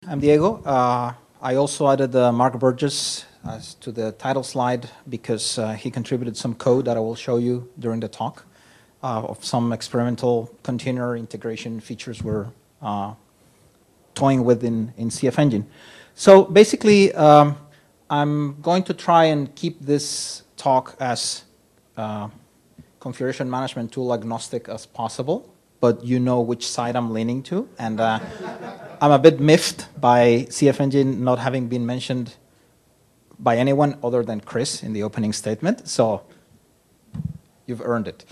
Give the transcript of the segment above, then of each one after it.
I'm Diego. I also added Mark Burgess to the title slide because he contributed some code that I will show you during the talk of some experimental container integration features we're toying with in CF Engine. So basically, I'm going to try and keep this talk as configuration management tool agnostic as possible, but you know which side I'm leaning to. And I'm a bit miffed by CF Engine not having been mentioned by anyone other than Chris in the opening statement. So you've earned it.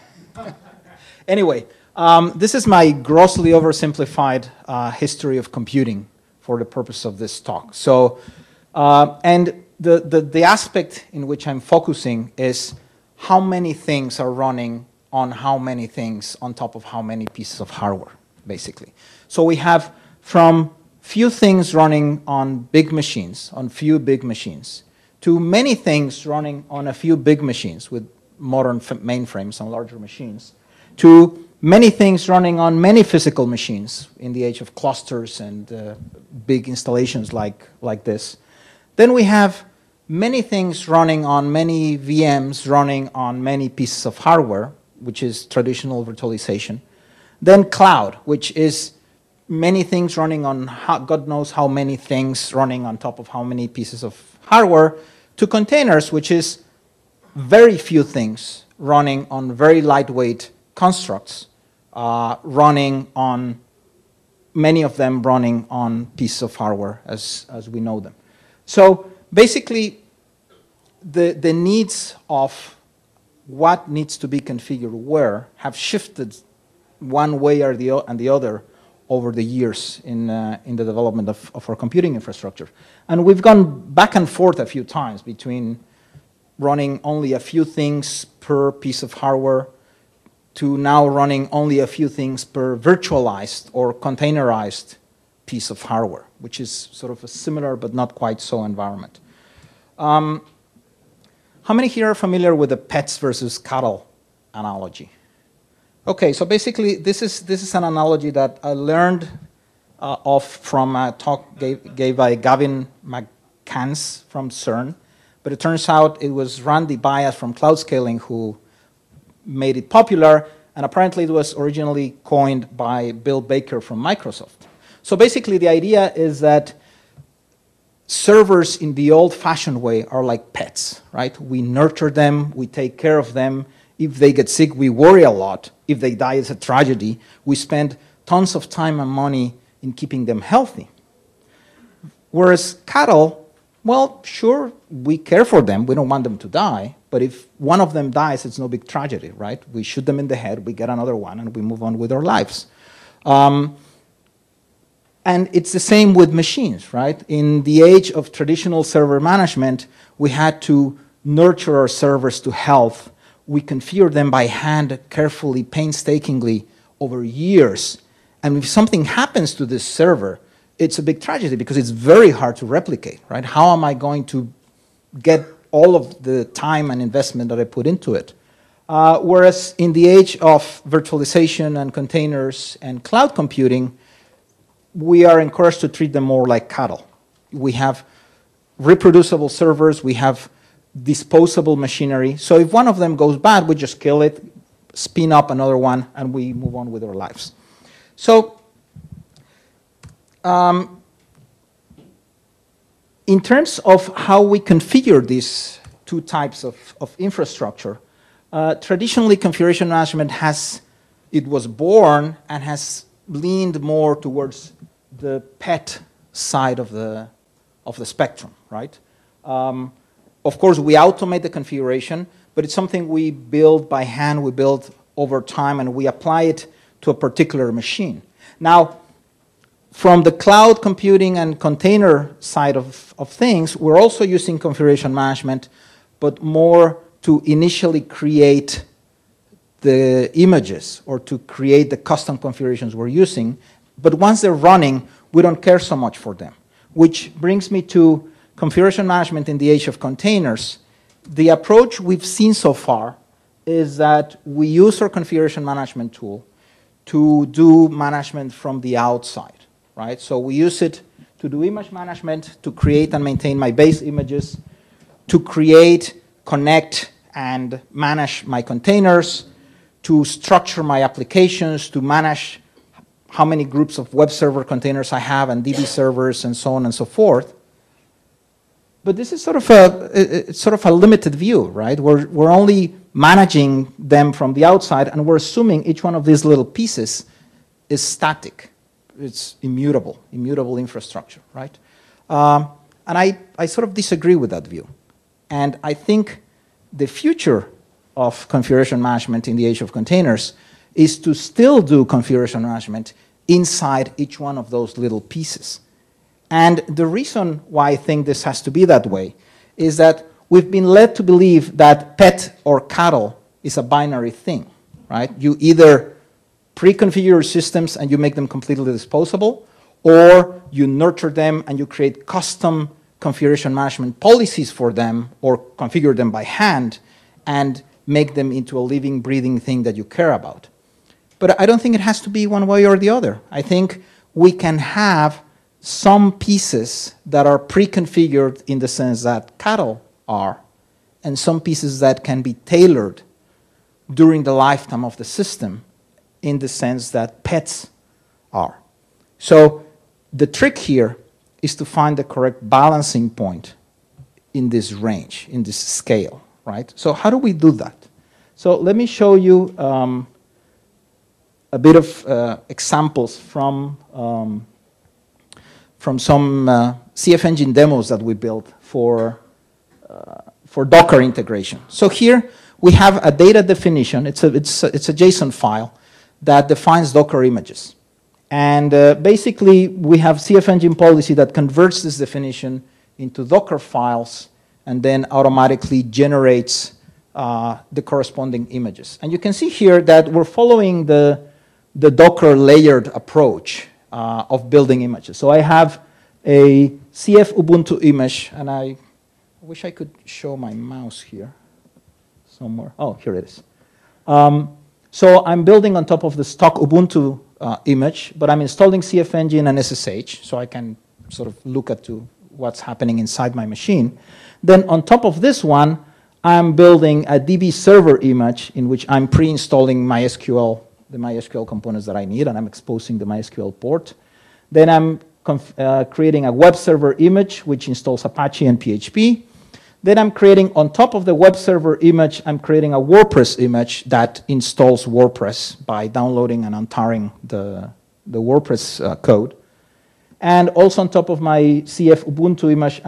Anyway, this is my grossly oversimplified history of computing for the purpose of this talk. So, and the aspect in which I'm focusing is how many things are running on how many things on top of how many pieces of hardware, basically. So we have from few things running on big machines, on few big machines, to many things running on a few big machines with modern mainframes and larger machines, to many things running on many physical machines in the age of clusters and big installations like this. Then we have many things running on many VMs running on many pieces of hardware, which is traditional virtualization. Then cloud, which is many things running on God knows how many things running on top of how many pieces of hardware, to containers, which is very few things running on very lightweight constructs, running on many of them running on pieces of hardware as we know them. So basically, the needs of what needs to be configured where have shifted one way or the other over the years in the development of our computing infrastructure. And we've gone back and forth a few times between running only a few things per piece of hardware to now running only a few things per virtualized or containerized piece of hardware, which is sort of a similar but not quite so environment. How many here are familiar with the pets versus cattle analogy? Okay, so basically this is an analogy that I learned from a talk gave by Gavin McCance from CERN, but it turns out it was Randy Bias from Cloud Scaling who made it popular, and apparently it was originally coined by Bill Baker from Microsoft. So basically the idea is that servers in the old-fashioned way are like pets, right? We nurture them, we take care of them. If they get sick, we worry a lot. If they die, it's a tragedy. We spend tons of time and money in keeping them healthy. Whereas cattle, well, sure, we care for them. We don't want them to die. But if one of them dies, it's no big tragedy, right? We shoot them in the head, we get another one, and we move on with our lives. And it's the same with machines, right? In the age of traditional server management, we had to nurture our servers to health. We configured them by hand, carefully, painstakingly, over years. And if something happens to this server, it's a big tragedy because it's very hard to replicate, right? How am I going to get all of the time and investment that I put into it? Whereas in the age of virtualization and containers and cloud computing, we are encouraged to treat them more like cattle. We have reproducible servers, we have disposable machinery. So if one of them goes bad, we just kill it, spin up another one, and we move on with our lives. So in terms of how we configure these two types of infrastructure, traditionally configuration management was born and has leaned more towards the pet side of the spectrum, right? Of course, we automate the configuration, but it's something we build by hand, we build over time, and we apply it to a particular machine. Now, from the cloud computing and container side of things, we're also using configuration management, but more to initially create the images or to create the custom configurations we're using. But once they're running, we don't care so much for them, which brings me to configuration management in the age of containers. The approach we've seen so far is that we use our configuration management tool to do management from the outside, right? So we use it to do image management, to create and maintain my base images, to create, connect, and manage my containers, to structure my applications, to manage how many groups of web server containers I have and DB servers and so on and so forth. But this is sort of a limited view, right? We're only managing them from the outside, and we're assuming each one of these little pieces is static. It's immutable infrastructure, right? And I sort of disagree with that view. And I think the future of configuration management in the age of containers is to still do configuration management inside each one of those little pieces. And the reason why I think this has to be that way is that we've been led to believe that pet or cattle is a binary thing, right? You either pre-configure your systems and you make them completely disposable, or you nurture them and you create custom configuration management policies for them, or configure them by hand and make them into a living, breathing thing that you care about. But I don't think it has to be one way or the other. I think we can have some pieces that are pre-configured in the sense that cattle are, and some pieces that can be tailored during the lifetime of the system in the sense that pets are. So the trick here is to find the correct balancing point in this range, in this scale, right? So how do we do that? So let me show you a bit of examples from some CF Engine demos that we built for Docker integration. So here we have a data definition. It's a JSON file that defines Docker images. And basically, we have CF Engine policy that converts this definition into Docker files and then automatically generates the corresponding images. And you can see here that we're following the Docker layered approach of building images. So I have a CF Ubuntu image, and I wish I could show my mouse here somewhere. Oh, here it is. So I'm building on top of the stock Ubuntu image, but I'm installing CF Engine and SSH, so I can sort of look at what's happening inside my machine. Then on top of this one, I'm building a DB server image in which I'm pre-installing MySQL, the MySQL components that I need, and I'm exposing the MySQL port. Then I'm creating a web server image, which installs Apache and PHP. Then I'm creating, on top of the web server image, I'm creating a WordPress image that installs WordPress by downloading and untarring the WordPress code. And also on top of my CF Ubuntu image,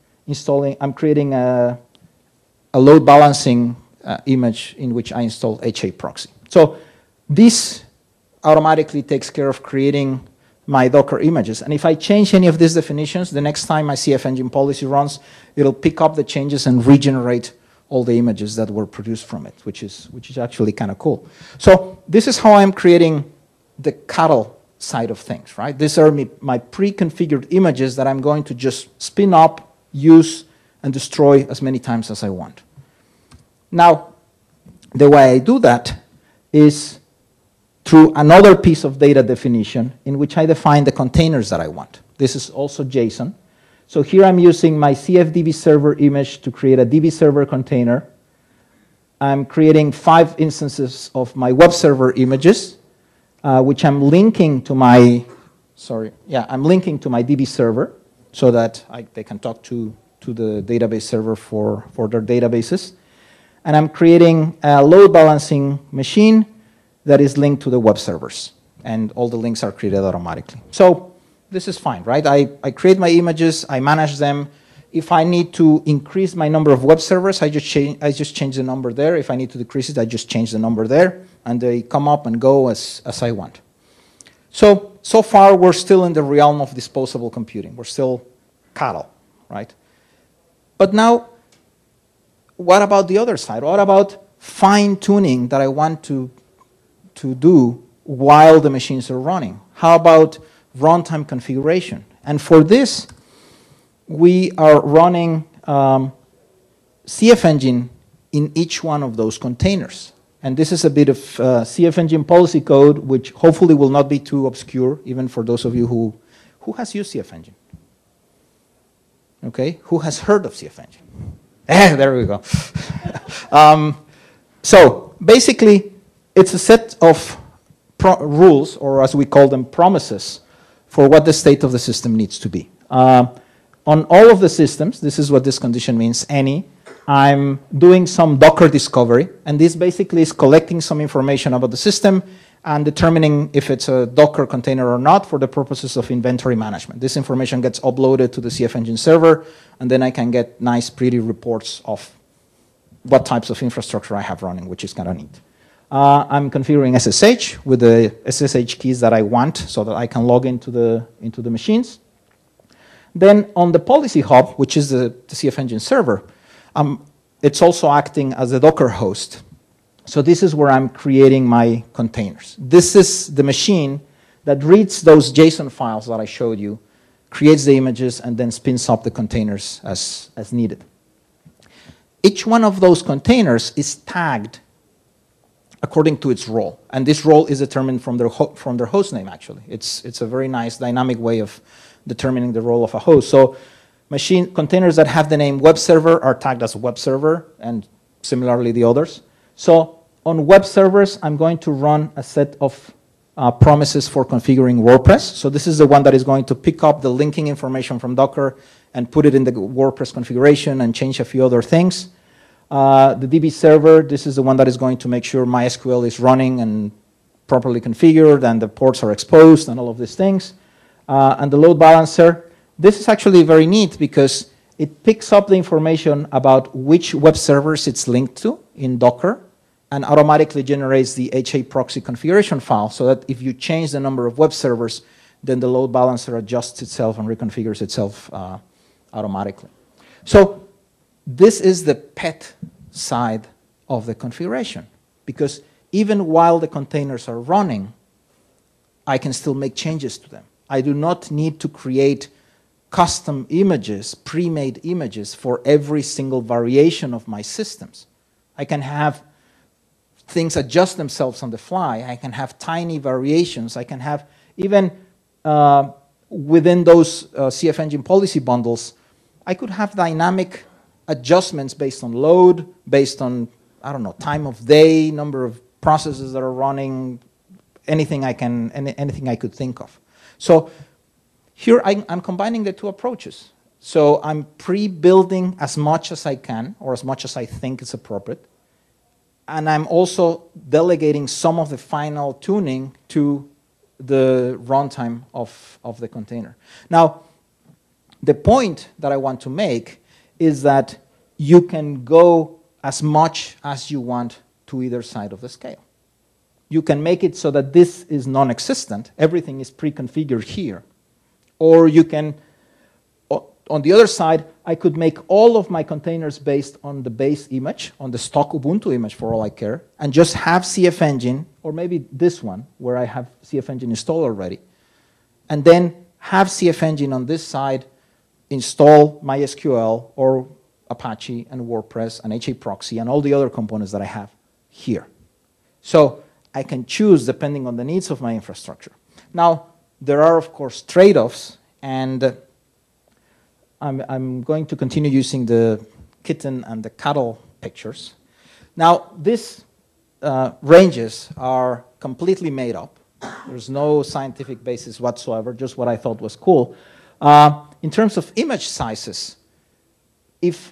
I'm creating a load balancing image in which I install HAProxy. So this automatically takes care of creating my Docker images. And if I change any of these definitions, the next time my CF Engine policy runs, it'll pick up the changes and regenerate all the images that were produced from it, which is actually kind of cool. So this is how I'm creating the cattle side of things, right? These are my pre-configured images that I'm going to just spin up, use, and destroy as many times as I want. Now, the way I do that is through another piece of data definition in which I define the containers that I want. This is also JSON. So here I'm using my CFDB server image to create a DB server container. I'm creating 5 instances of my web server images, which I'm linking to my, I'm linking to my DB server so that they can talk to the database server for their databases. And I'm creating a load balancing machine that is linked to the web servers. And all the links are created automatically. So this is fine, right? I create my images, I manage them. If I need to increase my number of web servers, I just change the number there. If I need to decrease it, I just change the number there. And they come up and go as I want. So far, we're still in the realm of disposable computing. We're still cattle, right? But now, what about the other side? What about fine-tuning that I want to do while the machines are running? How about runtime configuration? And for this, we are running CF Engine in each one of those containers. And this is a bit of CF Engine policy code, which hopefully will not be too obscure, even for those of you who Who has used CF Engine? Okay, who has heard of CF Engine? There we go. So basically, it's a set of rules, or as we call them, promises, for what the state of the system needs to be. On all of the systems, this is what this condition means, any, I'm doing some Docker discovery, and this basically is collecting some information about the system and determining if it's a Docker container or not for the purposes of inventory management. This information gets uploaded to the CF Engine server, and then I can get nice, pretty reports of what types of infrastructure I have running, which is kind of neat. I'm configuring SSH with the SSH keys that I want so that I can log into the machines. Then on the policy hub, which is the CF Engine server, it's also acting as a Docker host. So this is where I'm creating my containers. This is the machine that reads those JSON files that I showed you, creates the images, and then spins up the containers as needed. Each one of those containers is tagged according to its role. And this role is determined from their host name, actually. It's a very nice dynamic way of determining the role of a host. So containers that have the name web server are tagged as web server, and similarly the others. So on web servers, I'm going to run a set of promises for configuring WordPress. So this is the one that is going to pick up the linking information from Docker and put it in the WordPress configuration and change a few other things. The DB server, this is the one that is going to make sure MySQL is running and properly configured and the ports are exposed and all of these things. And the load balancer, this is actually very neat because it picks up the information about which web servers it's linked to in Docker and automatically generates the HA proxy configuration file so that if you change the number of web servers, then the load balancer adjusts itself and reconfigures itself automatically. So this is the pet side of the configuration, because even while the containers are running, I can still make changes to them. I do not need to create custom images, pre-made images for every single variation of my systems. I can have things adjust themselves on the fly. I can have tiny variations. I can have even within those CF Engine policy bundles, I could have dynamic adjustments based on load, based on, I don't know, time of day, number of processes that are running, anything I could think of. So here I'm combining the two approaches. So I'm pre-building as much as I can, or as much as I think is appropriate, and I'm also delegating some of the final tuning to the runtime of the container. Now, the point that I want to make is that you can go as much as you want to either side of the scale. You can make it so that this is non-existent, everything is pre-configured here. Or you can, on the other side, I could make all of my containers based on the base image, on the stock Ubuntu image for all I care, and just have CF Engine, or maybe this one, where I have CF Engine installed already, and then have CF Engine on this side install MySQL or Apache and WordPress and HA proxy and all the other components that I have here. So I can choose depending on the needs of my infrastructure. Now, there are, of course, trade-offs, and I'm going to continue using the kitten and the cattle pictures. Now, these ranges are completely made up. There's no scientific basis whatsoever, just what I thought was cool. In terms of image sizes, if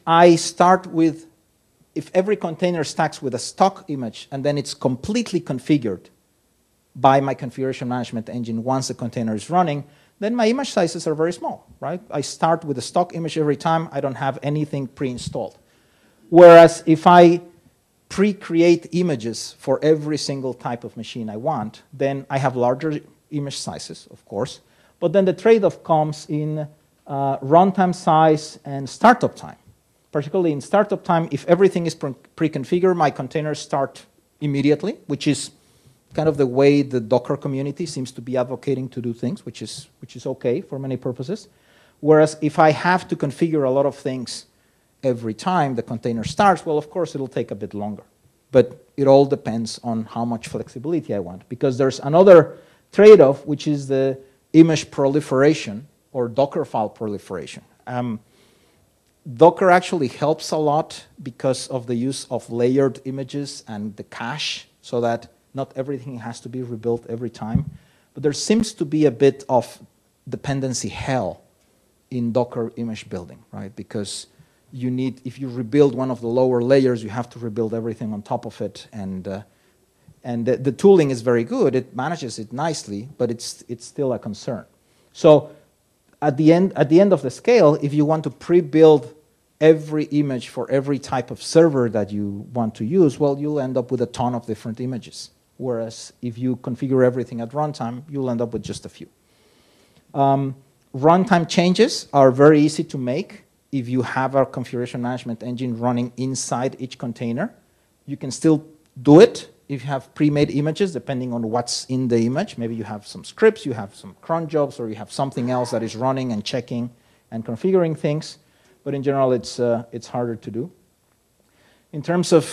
every container stacks with a stock image and then it's completely configured by my configuration management engine once the container is running, then my image sizes are very small, right? I start with a stock image every time. I don't have anything pre-installed. Whereas if I pre-create images for every single type of machine I want, then I have larger image sizes, of course. But then the trade-off comes in runtime size and startup time. Particularly in startup time, if everything is pre-configured, my containers start immediately, which is kind of the way the Docker community seems to be advocating to do things, which is okay for many purposes. Whereas if I have to configure a lot of things every time the container starts, well, of course, it'll take a bit longer. But it all depends on how much flexibility I want, because there's another trade-off, which is the image proliferation or Docker file proliferation. Docker actually helps a lot because of the use of layered images and the cache, so that not everything has to be rebuilt every time. But there seems to be a bit of dependency hell in Docker image building, right? Because you need, if you rebuild one of the lower layers, you have to rebuild everything on top of it. And the tooling is very good. It manages it nicely, but it's still a concern. So at the end of the scale, if you want to pre-build every image for every type of server that you want to use, well, you'll end up with a ton of different images. Whereas if you configure everything at runtime, you'll end up with just a few. Runtime changes are very easy to make if you have a configuration management engine running inside each container. You can still do it if you have pre-made images, depending on what's in the image. Maybe you have some scripts, you have some cron jobs, or you have something else that is running and checking and configuring things. But in general, it's harder to do. In terms of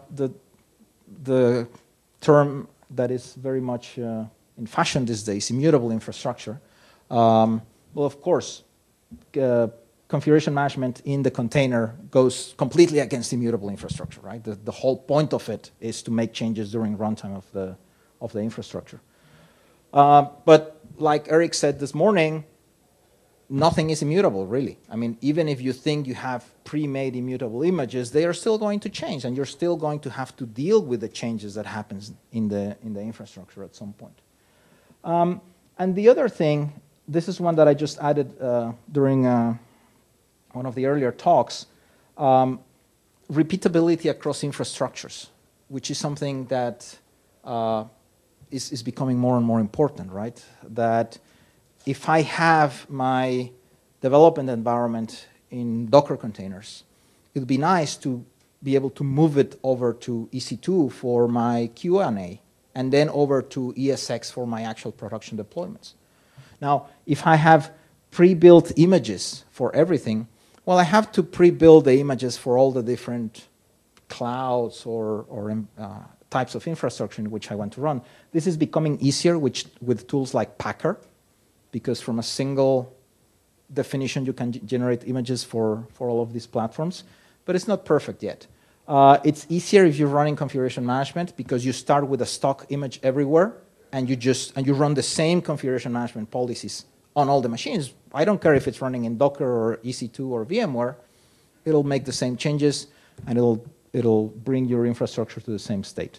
the term that is very much in fashion these days, immutable infrastructure, well, of course, configuration management in the container goes completely against immutable infrastructure, right? The whole point of it is to make changes during runtime of the infrastructure. But like Eric said this morning, nothing is immutable, really. I mean, even if you think you have pre-made immutable images, they are still going to change, and you're still going to have to deal with the changes that happens in the infrastructure at some point. And the other thing, this is one that I just added during one of the earlier talks, repeatability across infrastructures, which is something that is becoming more and more important, right? That if I have my development environment in Docker containers, it would be nice to be able to move it over to EC2 for my Q&A, and then over to ESX for my actual production deployments. Now, if I have pre-built images for everything, well, I have to pre-build the images for all the different clouds or types of infrastructure in which I want to run. This is becoming easier with tools like Packer, because from a single definition, you can generate images for all of these platforms, but it's not perfect yet. It's easier if you're running configuration management, because you start with a stock image everywhere, and you run the same configuration management policies on all the machines. I don't care if it's running in Docker or EC2 or VMware, it'll make the same changes, and it'll bring your infrastructure to the same state.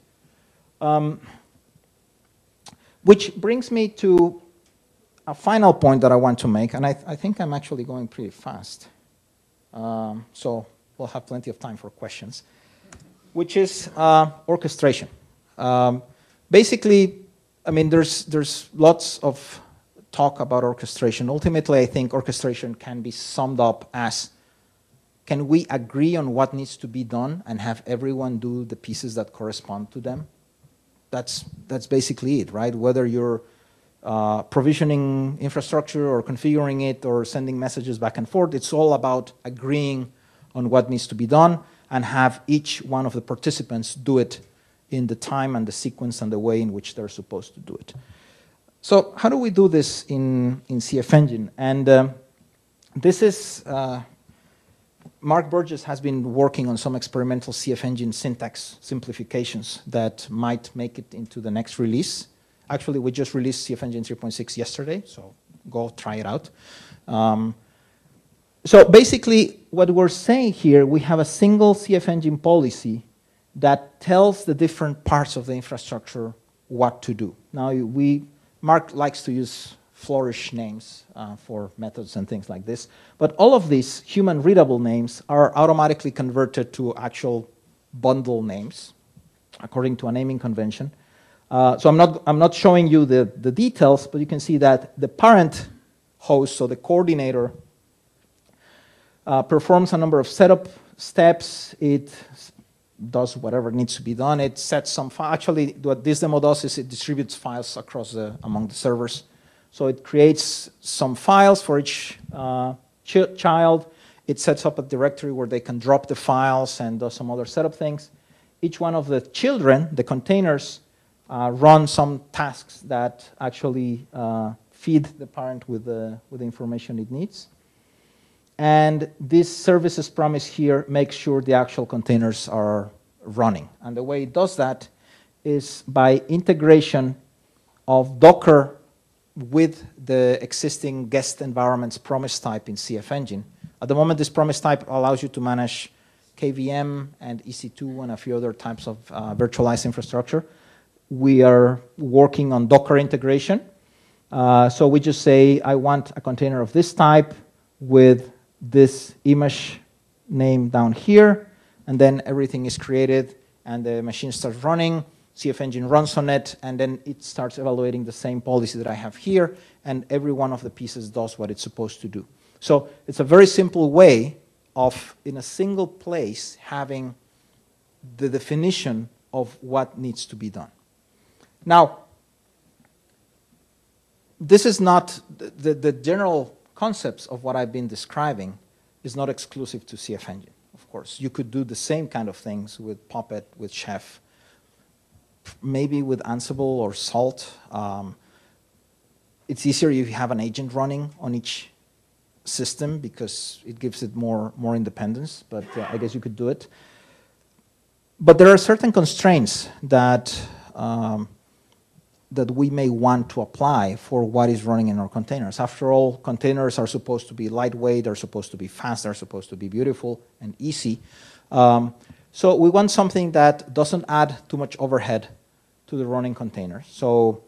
Which brings me to a final point that I want to make, and I think I'm actually going pretty fast. So we'll have plenty of time for questions, which is orchestration. Basically, I mean, there's lots of talk about orchestration. Ultimately, I think orchestration can be summed up as, can we agree on what needs to be done and have everyone do the pieces that correspond to them? That's basically it, right? Whether you're provisioning infrastructure or configuring it or sending messages back and forth, it's all about agreeing on what needs to be done and have each one of the participants do it in the time and the sequence and the way in which they're supposed to do it. So how do we do this in CF Engine? And this is, Mark Burgess has been working on some experimental CF Engine syntax simplifications that might make it into the next release. Actually, we just released CF Engine 3.6 yesterday, so go try it out. So basically, what we're saying here, we have a single CF Engine policy that tells the different parts of the infrastructure what to do. Now, Mark likes to use flourish names for methods and things like this, but all of these human readable names are automatically converted to actual bundle names according to a naming convention. So I'm not showing you the details, but you can see that the parent host, so the coordinator, performs a number of setup steps. It does whatever needs to be done. It sets some actually, what this demo does is it distributes files across among the servers. So it creates some files for each child. It sets up a directory where they can drop the files and does some other setup things. Each one of the children, the containers, run some tasks that actually feed the parent with the information it needs. And this services promise here makes sure the actual containers are running. And the way it does that is by integration of Docker with the existing guest environment's promise type in CF Engine. At the moment, this promise type allows you to manage KVM and EC2 and a few other types of virtualized infrastructure. We are working on Docker integration. So we just say, I want a container of this type with this image name down here, and then everything is created, and the machine starts running. CF Engine runs on it, and then it starts evaluating the same policy that I have here, and every one of the pieces does what it's supposed to do. So it's a very simple way of, in a single place, having the definition of what needs to be done. Now, this is not, the general concepts of what I've been describing is not exclusive to CF Engine, of course. You could do the same kind of things with Puppet, with Chef, maybe with Ansible or Salt. It's easier if you have an agent running on each system because it gives it more independence, but I guess you could do it. But there are certain constraints that that we may want to apply for what is running in our containers. After all, containers are supposed to be lightweight, they're supposed to be fast, they're supposed to be beautiful and easy. So we want something that doesn't add too much overhead to the running container. So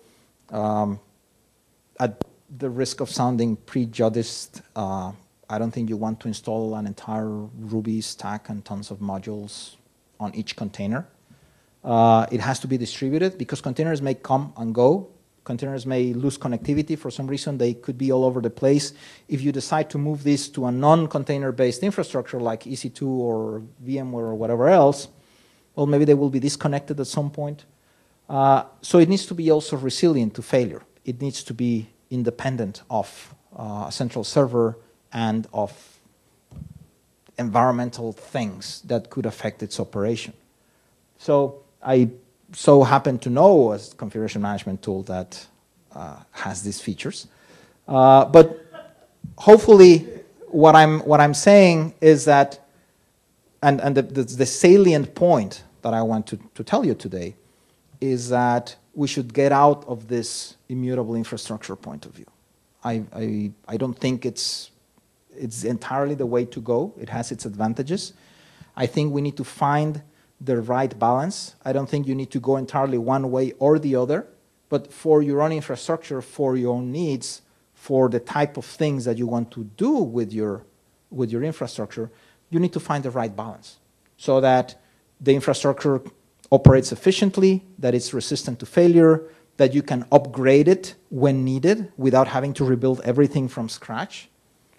at the risk of sounding prejudiced, I don't think you want to install an entire Ruby stack and tons of modules on each container. It has to be distributed because containers may come and go. Containers may lose connectivity for some reason. They could be all over the place. If you decide to move this to a non-container-based infrastructure like EC2 or VMware or whatever else, well, maybe they will be disconnected at some point. So it needs to be also resilient to failure. It needs to be independent of a central server and of environmental things that could affect its operation. So I so happen to know a configuration management tool that has these features. But hopefully what I'm saying is that, and the salient point that I want to tell you today is that we should get out of this immutable infrastructure point of view. I don't think it's entirely the way to go. It has its advantages. I think we need to find the right balance. I don't think you need to go entirely one way or the other, but for your own infrastructure, for your own needs, for the type of things that you want to do with your infrastructure, you need to find the right balance so that the infrastructure operates efficiently, that it's resistant to failure, that you can upgrade it when needed without having to rebuild everything from scratch.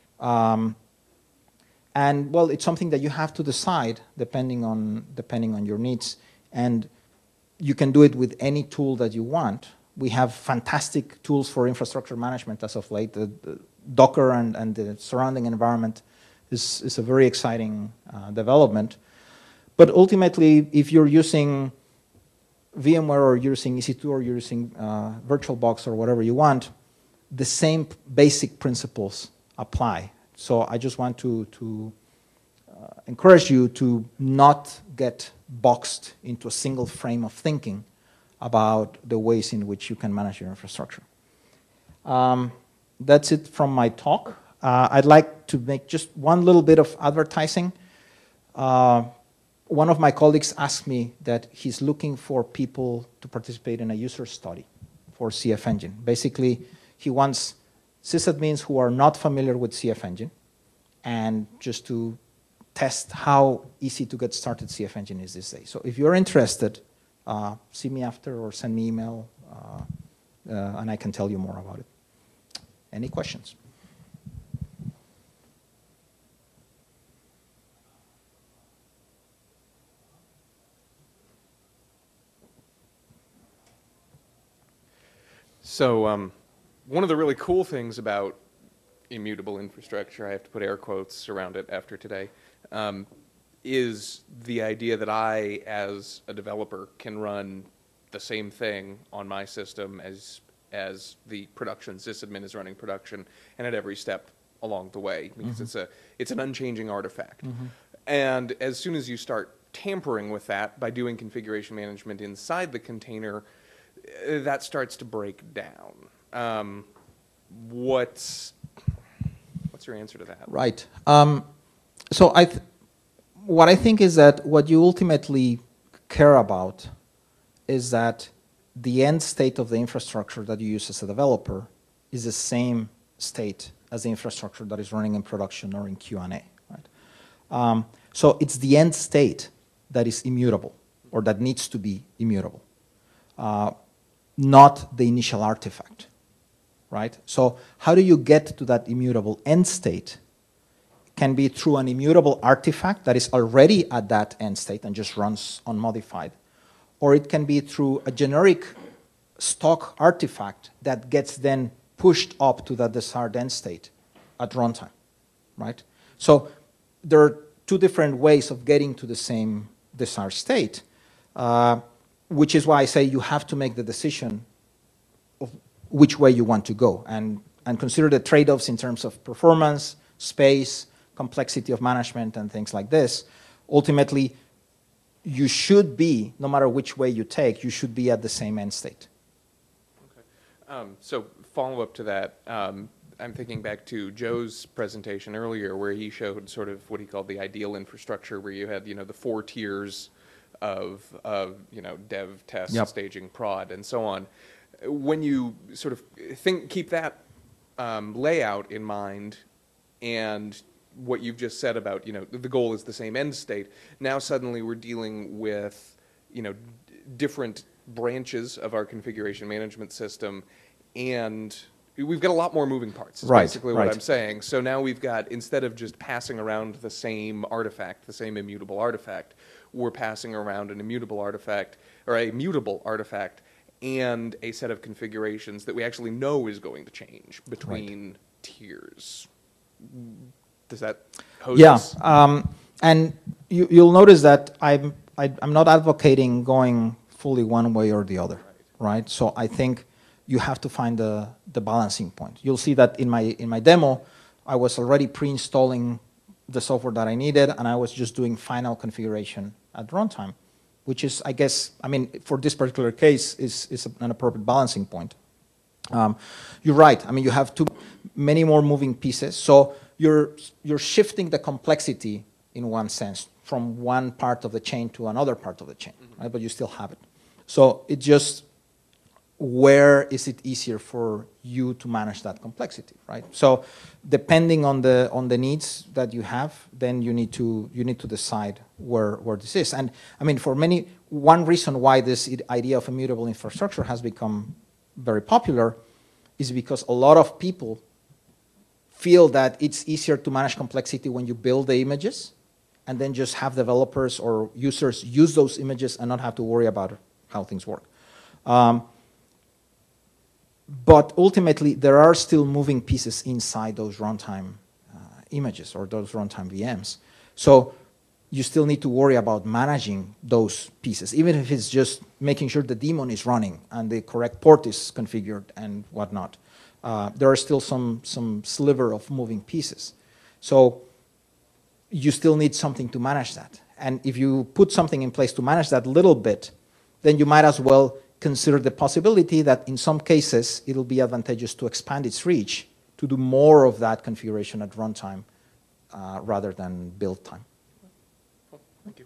And well, it's something that you have to decide depending on your needs. And you can do it with any tool that you want. We have fantastic tools for infrastructure management as of late. The Docker and the surrounding environment is a very exciting development. But ultimately, if you're using VMware or you're using EC2 or you're using VirtualBox or whatever you want, the same basic principles apply. So I just want to encourage you to not get boxed into a single frame of thinking about the ways in which you can manage your infrastructure. That's it from my talk. I'd like to make just one little bit of advertising. One of my colleagues asked me that he's looking for people to participate in a user study for CF Engine. Basically, he wants sysadmins who are not familiar with CF Engine, and just to test how easy to get started CF Engine is these days. So if you're interested, see me after or send me email, and I can tell you more about it. Any questions? So one of the really cool things about immutable infrastructure, I have to put air quotes around it after today, is the idea that I, as a developer, can run the same thing on my system as as the production sysadmin is running production and at every step along the way, because it's an unchanging artifact. And as soon as you start tampering with that by doing configuration management inside the container, that starts to break down. What's your answer to that? Right. So what I think is that what you ultimately care about is that the end state of the infrastructure that you use as a developer is the same state as the infrastructure that is running in production or in Q&A. Right? So it's the end state that is immutable or that needs to be immutable, not the initial artifact. Right? So how do you get to that immutable end state? Can be through an immutable artifact that is already at that end state and just runs unmodified, or it can be through a generic stock artifact that gets then pushed up to the desired end state at runtime, right? So there are two different ways of getting to the same desired state, which is why I say you have to make the decision of which way you want to go and consider the trade-offs in terms of performance, space, complexity of management, and things like this. Ultimately, you should be, no matter which way you take, you should be at the same end state. Okay. So follow up to that, I'm thinking back to Joe's presentation earlier where he showed sort of what he called the ideal infrastructure, where you had, the 4 tiers of dev, test, staging, prod, and so on. When you sort of keep that layout in mind, and what you've just said about, the goal is the same end state, now suddenly we're dealing with, different branches of our configuration management system, and we've got a lot more moving parts, is basically what I'm saying. So now we've got, instead of just passing around the same artifact, the same immutable artifact, we're passing around an immutable artifact, or a mutable artifact, and a set of configurations that we actually know is going to change between tiers. Does that pose? Yeah, and you'll notice that I'm not advocating going fully one way or the other, right? So I think you have to find the balancing point. You'll see that in my demo, I was already pre-installing the software that I needed, and I was just doing final configuration at runtime, which is, I guess, for this particular case, is an appropriate balancing point. You're right. You have many more moving pieces. So you're shifting the complexity in one sense from one part of the chain to another part of the chain, right? But you still have it. So it just, where is it easier for you to manage that complexity, right? So depending on the needs that you have, then you need to decide where this is. And for many, one reason why this idea of immutable infrastructure has become very popular is because a lot of people feel that it's easier to manage complexity when you build the images and then just have developers or users use those images and not have to worry about how things work. But ultimately, there are still moving pieces inside those runtime images or those runtime VMs. So you still need to worry about managing those pieces, even if it's just making sure the daemon is running and the correct port is configured and whatnot. There are still some sliver of moving pieces. So you still need something to manage that. And if you put something in place to manage that little bit, then you might as well consider the possibility that in some cases it'll be advantageous to expand its reach to do more of that configuration at runtime rather than build time. Cool. Thank you.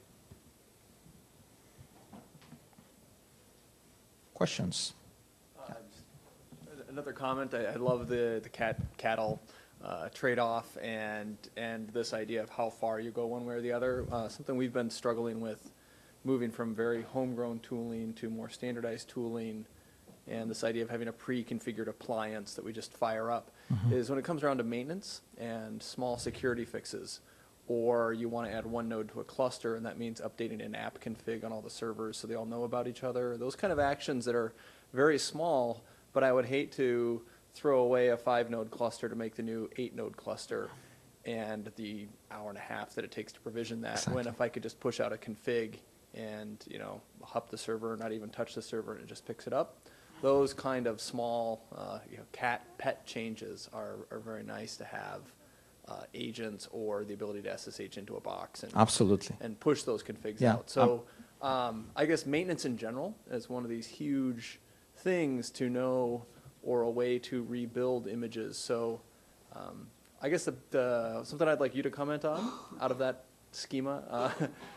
Questions? Another comment. I love the cattle trade-off and this idea of how far you go one way or the other. Something we've been struggling with, moving from very homegrown tooling to more standardized tooling, and this idea of having a pre-configured appliance that we just fire up, is when it comes around to maintenance and small security fixes, or you want to add one node to a cluster, and that means updating an app config on all the servers so they all know about each other. Those kind of actions that are very small, but I would hate to throw away a 5-node cluster to make the new 8-node cluster and the hour and a half that it takes to provision that, when if I could just push out a config and, hop the server, not even touch the server, and it just picks it up. those kind of small, cat pet changes are very nice to have agents or the ability to SSH into a box and Absolutely. and push those configs Yeah. out. So I guess maintenance in general is one of these huge things to know, or a way to rebuild images. So I guess something I'd like you to comment on out of that schema.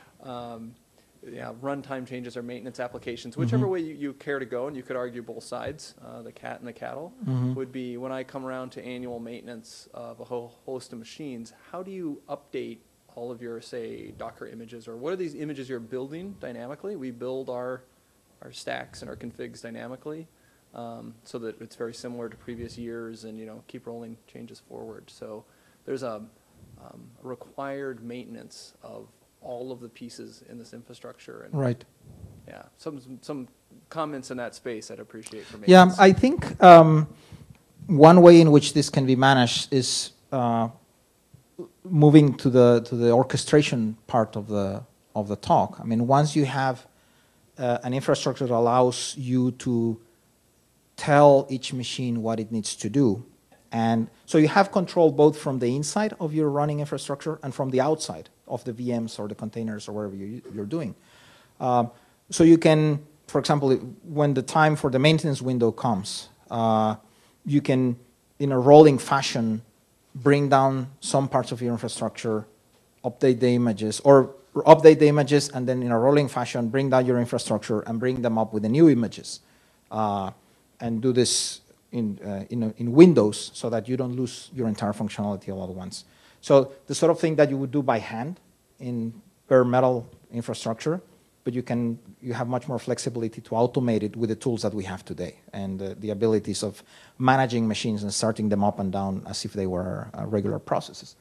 Runtime changes or maintenance applications, whichever way you care to go, and you could argue both sides, the cat and the cattle, would be when I come around to annual maintenance of a whole host of machines, how do you update all of your, say, Docker images, or what are these images you're building dynamically? We build our stacks and our configs dynamically, so that it's very similar to previous years, and keep rolling changes forward. So there's a required maintenance of all of the pieces in this infrastructure. And Right. yeah, some comments in that space I'd appreciate from Yeah, maintenance. I think one way in which this can be managed is moving to the orchestration part of the talk. I mean, once you have an infrastructure that allows you to tell each machine what it needs to do, and so you have control both from the inside of your running infrastructure and from the outside of the VMs or the containers or whatever you're doing. So you can, for example, when the time for the maintenance window comes, you can, in a rolling fashion, bring down some parts of your infrastructure, update the images, or update the images, and then in a rolling fashion, bring down your infrastructure and bring them up with the new images. And do this in Windows so that you don't lose your entire functionality all at once. So the sort of thing that you would do by hand in bare metal infrastructure, but you have much more flexibility to automate it with the tools that we have today, and the abilities of managing machines and starting them up and down as if they were regular processes.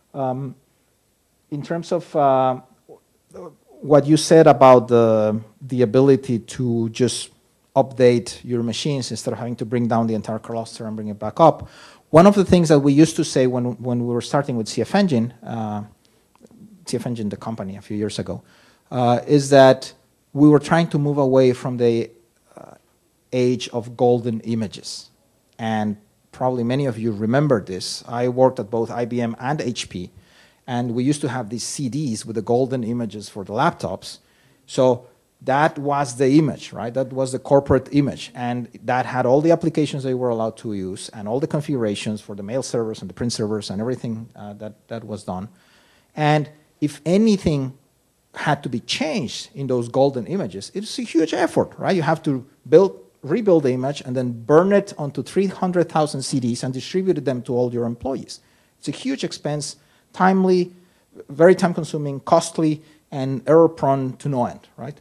In terms of what you said about the ability to just update your machines instead of having to bring down the entire cluster and bring it back up, one of the things that we used to say when we were starting with CF Engine, the company a few years ago, is that we were trying to move away from the age of golden images. And probably many of you remember this. I worked at both IBM and HP, and we used to have these CDs with the golden images for the laptops. So that was the image, right? That was the corporate image, and that had all the applications they were allowed to use and all the configurations for the mail servers and the print servers and everything that was done. And if anything had to be changed in those golden images, it's a huge effort, right? You have to rebuild the image and then burn it onto 300,000 CDs and distribute them to all your employees. It's a huge expense, timely, very time-consuming, costly, and error-prone to no end, right?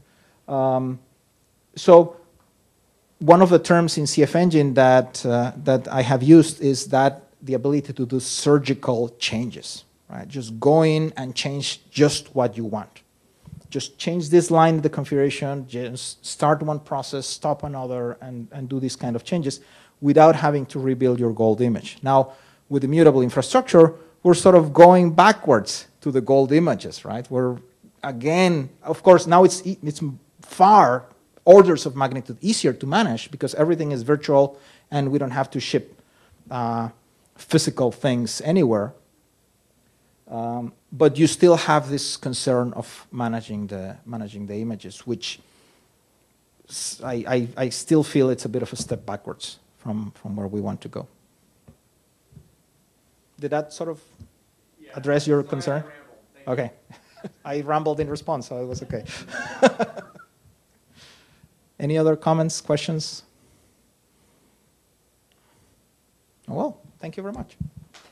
So one of the terms in CF Engine that I have used is that the ability to do surgical changes, right? Just go in and change just what you want. Just change this line in the configuration, just start one process, stop another, and do these kind of changes without having to rebuild your gold image. Now, with immutable infrastructure, we're sort of going backwards to the gold images, right? We're, again, of course, now it's far orders of magnitude easier to manage because everything is virtual and we don't have to ship physical things anywhere. But you still have this concern of managing the images, which I still feel it's a bit of a step backwards from where we want to go. Did that sort of address your concern? Okay. I rambled in response, so it was okay. Any other comments, questions? Well, thank you very much.